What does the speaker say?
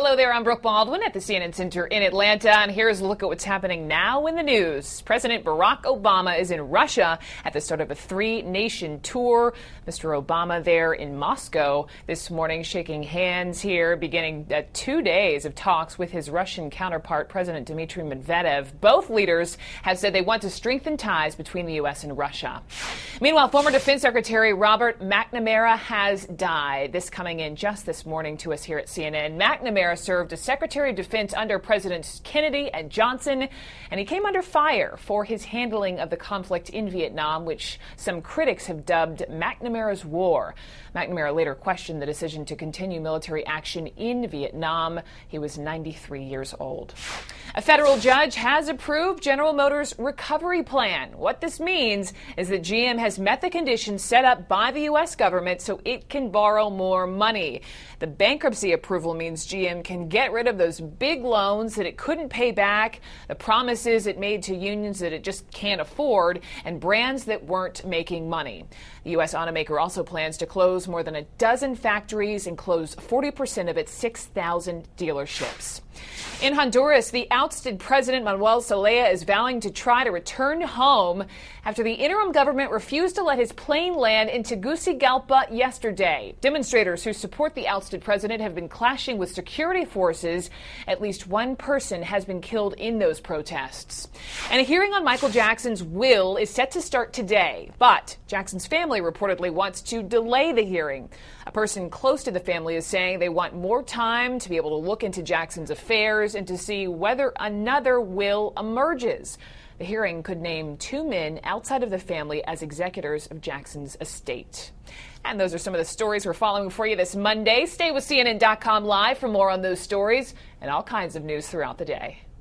Hello there, I'm Brooke Baldwin at the CNN Center in Atlanta, and here's a look at what's happening now in the news. President Barack Obama is in Russia at the start of a three-nation tour. Mr. Obama there in Moscow this morning, shaking hands here, beginning 2 days of talks with his Russian counterpart, President Dmitry Medvedev. Both leaders have said they want to strengthen ties between the U.S. and Russia. Meanwhile, former Defense Secretary Robert McNamara has died. This coming in just this morning to us here at CNN. McNamara served as Secretary of Defense under Presidents Kennedy and Johnson, and he came under fire for his handling of the conflict in Vietnam, which some critics have dubbed McNamara's War. McNamara later questioned the decision to continue military action in Vietnam. He was 93 years old. A federal judge has approved General Motors' recovery plan. What this means is that GM has met the conditions set up by the U.S. government so it can borrow more money. The bankruptcy approval means GM can get rid of those big loans that it couldn't pay back, the promises it made to unions that it just can't afford, and brands that weren't making money. The U.S. automaker also plans to close more than a dozen factories and close 40% of its 6,000 dealerships. In Honduras, the ousted President Manuel Zelaya is vowing to try to return home after the interim government refused to let his plane land in Tegucigalpa yesterday. Demonstrators who support the ousted president have been clashing with security forces. At least one person has been killed in those protests. And a hearing on Michael Jackson's will is set to start today, but Jackson's family reportedly wants to delay the hearing. A person close to the family is saying they want more time to be able to look into Jackson's affairs and to see whether another will emerges. The hearing could name two men outside of the family as executors of Jackson's estate. And those are some of the stories we're following for you this Monday. Stay with CNN.com Live for more on those stories and all kinds of news throughout the day.